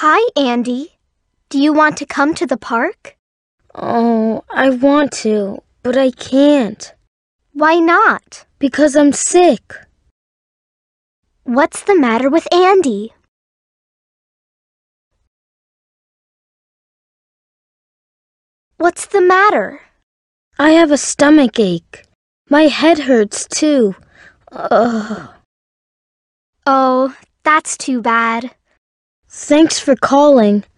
Hi, Andy. Do you want to come to the park? Oh, I want to, but I can't. Why not? Because I'm sick. What's the matter with Andy? What's the matter? I have a stomach ache. My head hurts too. Ugh. Oh, that's too bad. Thanks for calling.